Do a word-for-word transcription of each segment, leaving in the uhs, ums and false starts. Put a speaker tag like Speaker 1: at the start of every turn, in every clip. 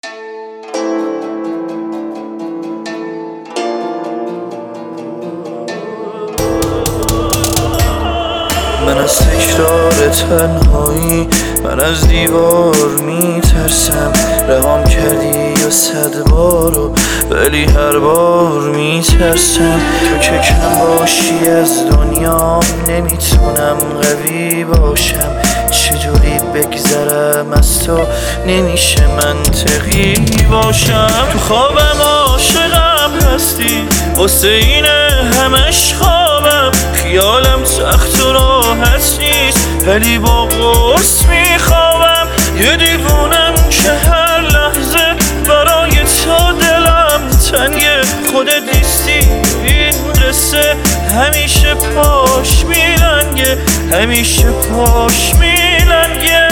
Speaker 1: من از تکرار تنهایی، من از دیوار میترسم. رهام کردی و صد بارو، ولی هر بار میترسم. تو که کم باشی از دنیا، نمیتونم قوی باشم. چجوری بگذرم از تو، نمیشه منطقی باشم. تو خوابم عاشقم هستی، واسه اینه همش خوابم. خیالم سخت و راحت نیست، ولی با قرص میخوابم. یه دیوونم که هر لحظه برای تو دلم تنگه. خودت نیستی این قصه، همیشه پاش میلنگه، همیشه پاش میلنگه.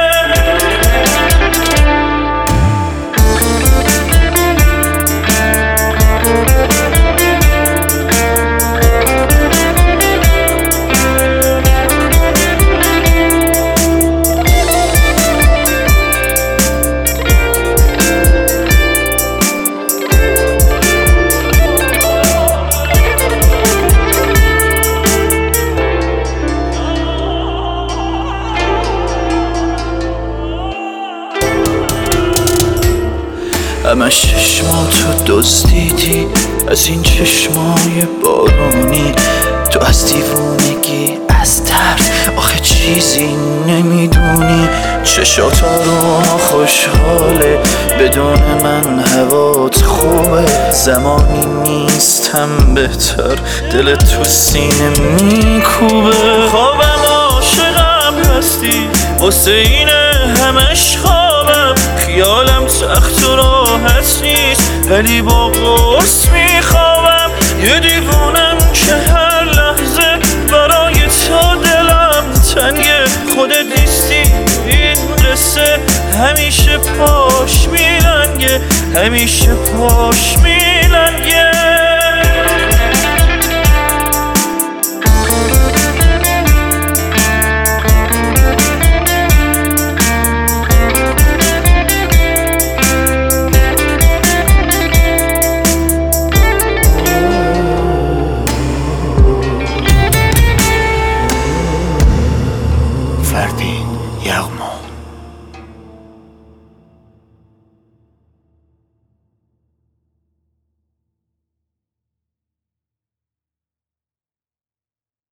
Speaker 1: همش چشماتو دزدیدی، از این چشمای بارونی. تو از دیوونگی، از ترس، آخه چیزی نمیدونی. چشات آروم خوشحاله، بدون من هوات خوبه. زمانی نیستم بهتر، دلت تو سینه میکوبه. خوابم عاشقم هستی، واسه اینه همش خوابم. خیالم سخت و راحت نیست، ولی با قرص میخوابم. یه دیوونم که هر لحظه برای تو دلم تنگه. خودت نیستی این قصه، همیشه پاش میلنگه، همیشه پاش میلنگه.
Speaker 2: فردین یعقوب